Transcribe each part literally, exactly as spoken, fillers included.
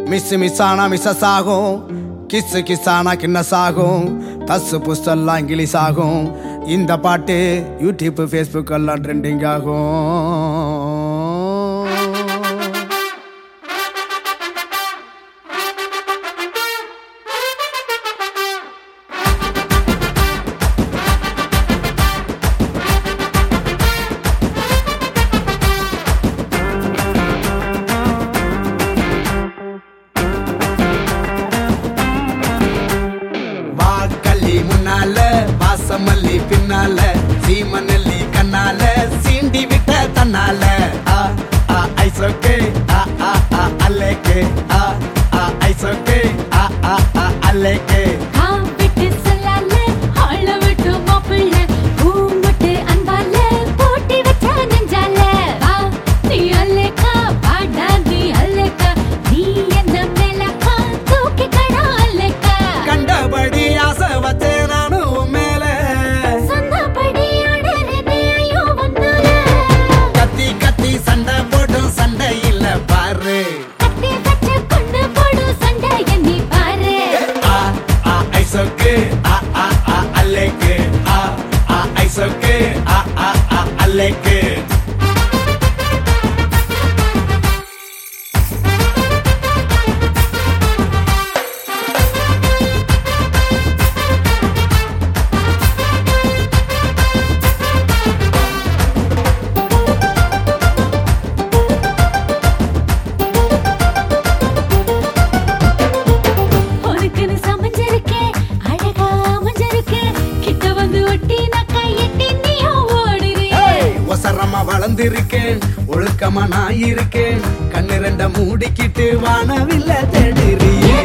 Miss miss ஆனா missus ஆகும், kiss kiss ஆனா கின்னஸ் ஆகும், தஸ் புஸ் எல்லாம் இங்கிலீஷ் ஆகும். இந்த பாட்டு யூடியூப் ஃபேஸ்புக் எல்லாம் ட்ரெண்டிங் ஆகும். முன்னால வாசமல்லி பின்னால சீமநல்லி கண்ணால சீண்டி விட்ட தன்னால ஆ ஆ ஐசோக்கே ஆ ஆ ஆ அல்லேக்கே ஆ ஆ ஐசோக்கே ஆ ஆ ஆ அல்லேக்கே காப்பிட்டு சொல்லால ஆள விட்டு மாப்பிள்ள பூமுட்டு அன்பால போட்டி வச்ச நெஞ்சால வா நீ அல்லேக்கா பாடா நீ அல்லேக்கா நீ என்ன மேலக்கா தூக்கி கடா அல்லேக்கா கண்டபடி ஆசை வச்சே Aleke வளர்ந்திருக்கேன் ஒழுக்கமா நான் இருக்கேன் கண்ணு ரெண்ட மூடிக்கிட்டு வானவில்ல தேடுறியே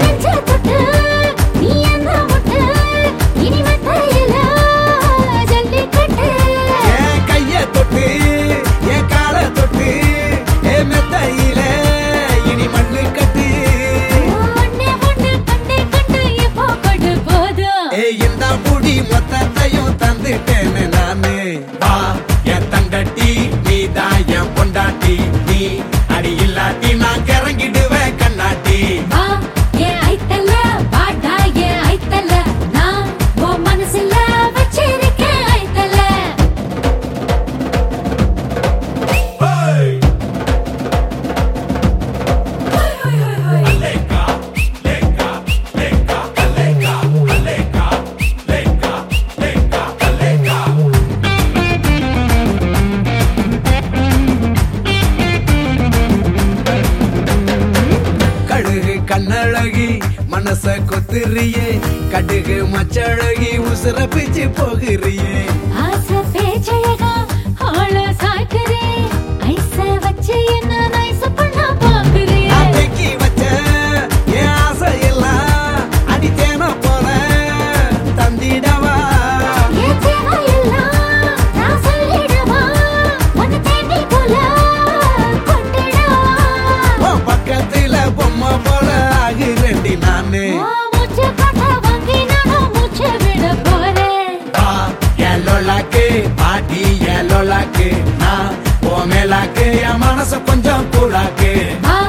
என் கைய தொட்டு என் கால தொட்டு என் மெத்தையில இனி மண்ணு கட்டு ஏ இந்த புடி மொத்தத்தையும் தந்துட்டேன்னு நானு வா என் தங்கட்டி நீதான் என் பொண்டாட்டி நீ அடி இல்லாட்டி நான் கிறங்கிடுவேன் கண்ணாட்டி கண்ணழகி மனச கொத்துறியே கடுகு மச்சழகி உசுர பிச்சு போகிறியே ஆசை பேச்சழகா ஆள சாய்க்கிறே ஐச வச்சு என்ன நைச பண்ண பாக்குறே அடக்கி வச்ச என் ஆசை எல்லாம் அடித்தேன போல தந்திடவா என் தேவை எல்லாம் நான் சொல்லிடவா உன்னை தேடி போல கொட்டிடவா உன் பக்கத்துல பொம்மை போல ஆகிறேன்டி நானு மூச்சு காட்ட வாங்கி நானும் மூச்சு விட போறேன் ஏலோலாக்கு பாட்டி ஏலோலாக்கு நான் ஓ மேலாக்கு என் மனசு கொஞ்சம் கூடாக்கு